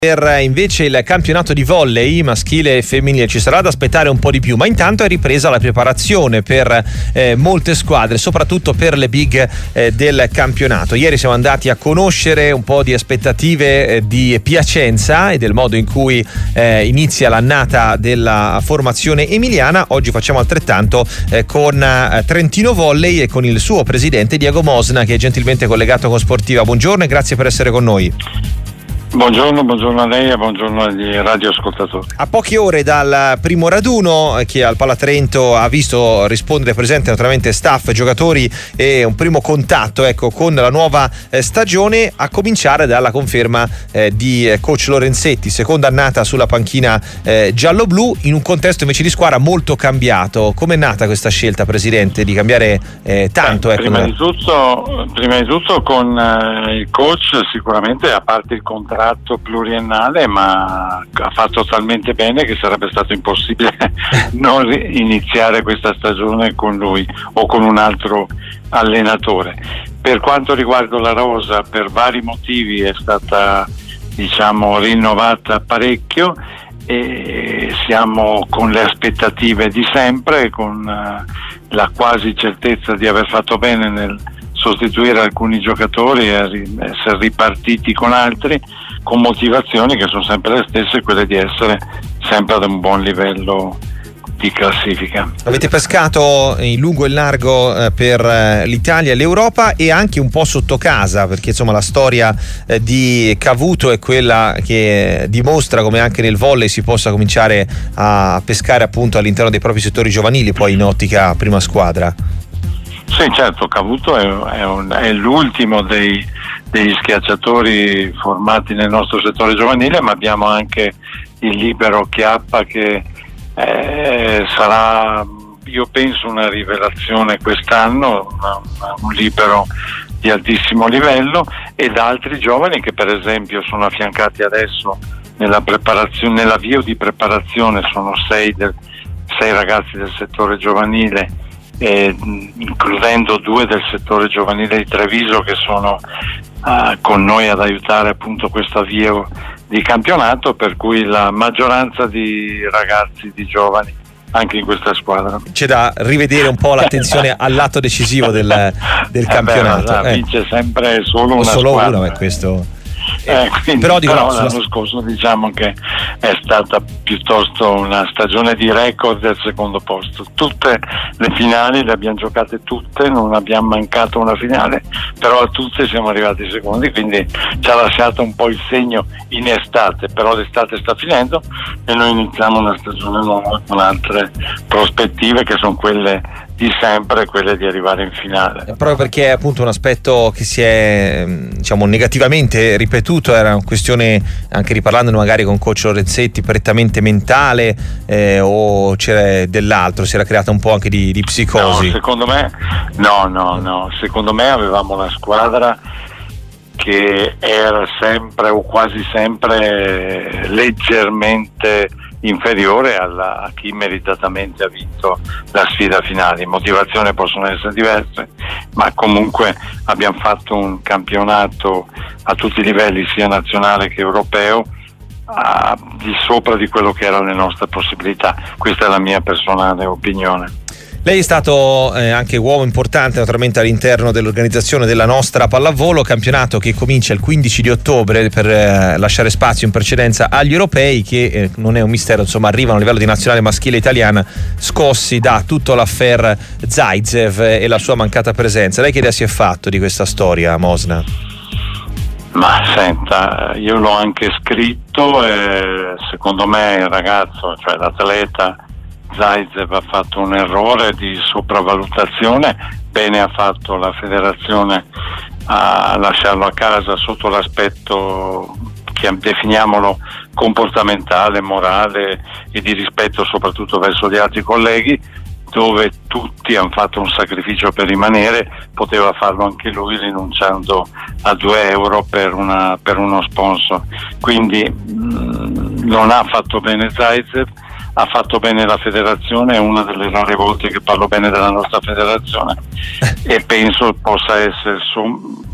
Per invece il campionato di volley maschile e femminile ci sarà da aspettare un po' di più, ma intanto è ripresa la preparazione per molte squadre, soprattutto per le big del campionato. Ieri siamo andati a conoscere un po' di aspettative di Piacenza e del modo in cui inizia l'annata della formazione emiliana. Oggi facciamo altrettanto con Trentino Volley e con il suo presidente Diego Mosna, che è gentilmente collegato con Sportiva. Buongiorno e grazie per essere con noi. Buongiorno a lei e buongiorno agli radioascoltatori. A poche ore dal primo raduno che al Palatrento ha visto rispondere presente naturalmente staff, giocatori e un primo contatto con la nuova stagione, a cominciare dalla conferma di coach Lorenzetti, seconda annata sulla panchina giallo-blu in un contesto invece di squadra molto cambiato. Com'è nata questa scelta, Presidente, di cambiare tanto? Prima di tutto con il coach, sicuramente, a parte il contratto pluriennale, ma ha fatto talmente bene che sarebbe stato impossibile non iniziare questa stagione con lui o con un altro allenatore. Per quanto riguarda la rosa, per vari motivi è stata rinnovata parecchio e siamo con le aspettative di sempre, con la quasi certezza di aver fatto bene nel sostituire alcuni giocatori e essere ripartiti con altri, con motivazioni che sono sempre le stesse, quelle di essere sempre ad un buon livello di classifica. Avete pescato in lungo e in largo per l'Italia e l'Europa e anche un po' sotto casa, perché insomma la storia di Cavuto è quella che dimostra come anche nel volley si possa cominciare a pescare appunto all'interno dei propri settori giovanili, poi in ottica prima squadra. Sì, certo, Cavuto è l'ultimo degli schiacciatori formati nel nostro settore giovanile, ma abbiamo anche il libero Chiappa che sarà, io penso, una rivelazione quest'anno, un libero di altissimo livello, ed altri giovani che per esempio sono affiancati adesso nell'avvio di preparazione. Sono sei ragazzi del settore giovanile, includendo 2 del settore giovanile di Treviso che sono con noi ad aiutare appunto questo avvio di campionato, per cui la maggioranza di ragazzi, di giovani anche in questa squadra. C'è da rivedere un po' l'attenzione al lato decisivo del campionato. Vince sempre solo una squadra. Questo... però l'anno scorso diciamo che è stata piuttosto una stagione di record del secondo posto. Tutte le finali le abbiamo giocate tutte, non abbiamo mancato una finale, però a tutte siamo arrivati secondi, quindi ci ha lasciato un po' il segno in estate, però l'estate sta finendo e noi iniziamo una stagione nuova con altre prospettive che sono quelle di sempre, quelle di arrivare in finale. Proprio perché è appunto un aspetto che si è negativamente ripetuto, era una questione, anche riparlandone magari con coach Lorenzetti, prettamente mentale o c'era dell'altro, si era creata un po' anche di psicosi? No, secondo me avevamo una squadra che era sempre o quasi sempre leggermente inferiore a chi meritatamente ha vinto la sfida finale. Motivazioni possono essere diverse, ma comunque abbiamo fatto un campionato a tutti i livelli, sia nazionale che europeo, di sopra di quello che erano le nostre possibilità. Questa è la mia personale opinione. Lei è stato anche uomo importante naturalmente all'interno dell'organizzazione della nostra pallavolo, campionato che comincia il 15 di ottobre per lasciare spazio in precedenza agli europei, che non è un mistero, insomma arrivano a livello di nazionale maschile italiana scossi da tutto l'affair Zaitsev e la sua mancata presenza. Lei che idea si è fatto di questa storia, Mosna? Ma senta, io l'ho anche scritto e secondo me il ragazzo, cioè l'atleta Zaitsev, ha fatto un errore di sopravvalutazione. Bene ha fatto la federazione a lasciarlo a casa sotto l'aspetto che definiamolo comportamentale, morale e di rispetto soprattutto verso gli altri colleghi, dove tutti hanno fatto un sacrificio per rimanere. Poteva farlo anche lui rinunciando a 2 euro per uno sponsor. Quindi non ha fatto bene Zaitsev, ha fatto bene la federazione, è una delle rare volte che parlo bene della nostra federazione e penso possa essere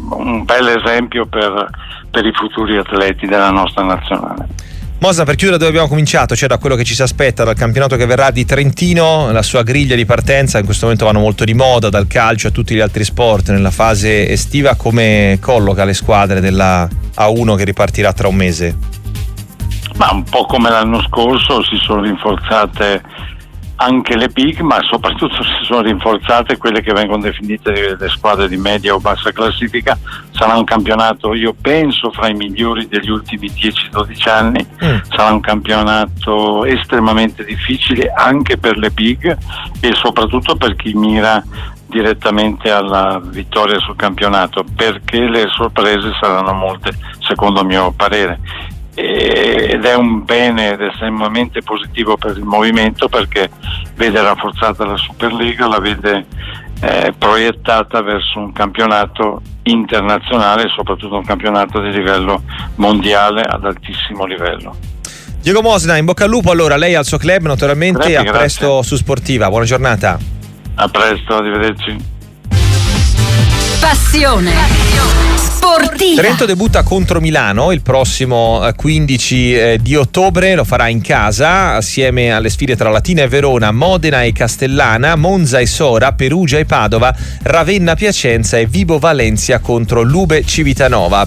un bel esempio per i futuri atleti della nostra nazionale. Mosna, per chiudere dove abbiamo cominciato, cioè da quello che ci si aspetta dal campionato che verrà di Trentino, la sua griglia di partenza in questo momento vanno molto di moda, dal calcio a tutti gli altri sport nella fase estiva, come colloca le squadre della A1 che ripartirà tra un mese? Ma un po' come l'anno scorso si sono rinforzate anche le big, ma soprattutto si sono rinforzate quelle che vengono definite le squadre di media o bassa classifica. Sarà un campionato, io penso, fra i migliori degli ultimi 10-12 anni. Sarà un campionato estremamente difficile anche per le big e soprattutto per chi mira direttamente alla vittoria sul campionato, perché le sorprese saranno molte, secondo il mio parere. Ed è un bene ed estremamente positivo per il movimento, perché vede rafforzata la Superliga, la vede proiettata verso un campionato internazionale e soprattutto un campionato di livello mondiale ad altissimo livello. Diego Mosna, in bocca al lupo allora, lei al suo club naturalmente. Grazie. Presto su Sportiva, buona giornata. A presto, arrivederci. Passione sportiva. Trento debutta contro Milano il prossimo 15 di ottobre, lo farà in casa assieme alle sfide tra Latina e Verona, Modena e Castellana, Monza e Sora, Perugia e Padova, Ravenna Piacenza e Vibo Valencia contro Lube Civitanova.